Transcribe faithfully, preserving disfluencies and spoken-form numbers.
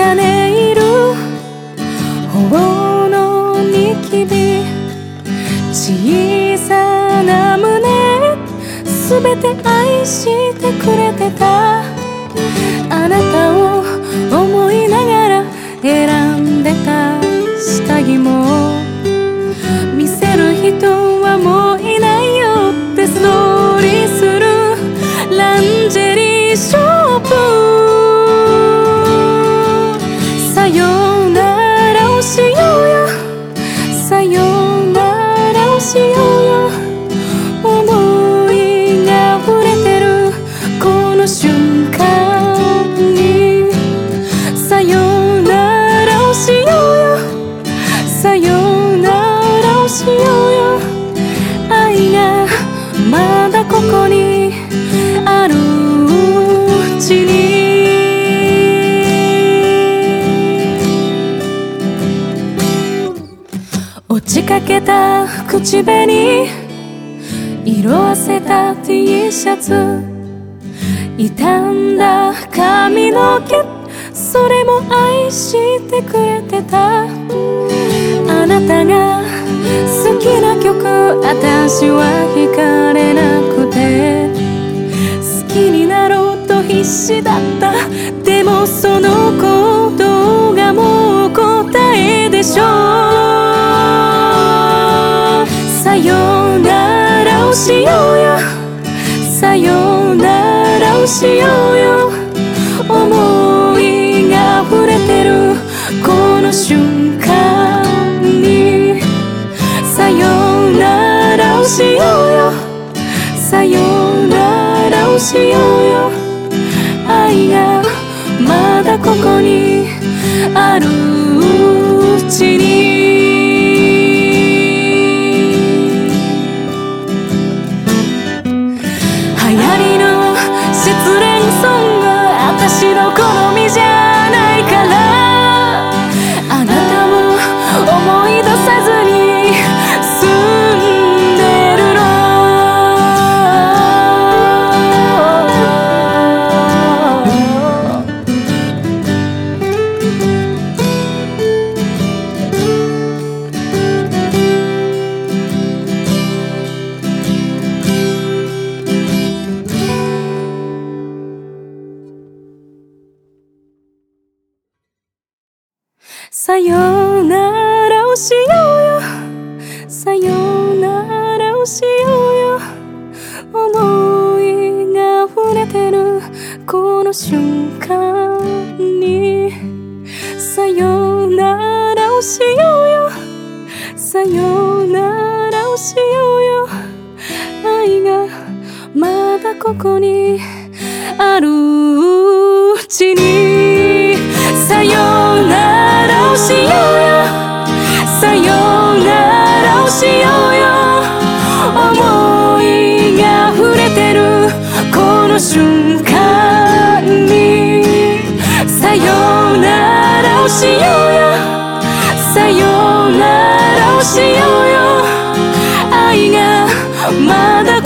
ねいる頬のニキビ、小さな胸すべて愛してくれてた。あなたを思いながら選んでた下着も、見せる人はもういないよって素通りするランジェリーショップ。さよならをしようよ、さよならをしようよ。思いが溢れてるこの瞬間に、さよならをしようよ、さよならをしようよ。愛がまだここにあるうちに。落ちかけた口紅、色あせた T シャツ、傷んだ髪の毛、それも愛してくれてた。あなたが好きな曲、私は惹かれなくて、好きになろうと必死だった。でもそのことがもう答えでしょう。さよならをしようよ、さよならをしようよ。思いが溢れてるこの瞬間に、さよならをしようよ、さよならをしようよ。愛がまだここにあるうちに。流行りの失恋ソング、私の好みじゃないから、あなたも思い出さずに住んでるの。さよならをしようよ、さよならをしようよ。思いが溢れてるこの瞬間に、さよならをしようよ、さよならをしようよ。愛がまだここにあるうちに。さよならをしようよ、さよならをしようよ。思いが溢れてるこの瞬間に、さよならをしようよ、さよならをしようよ。愛がまだ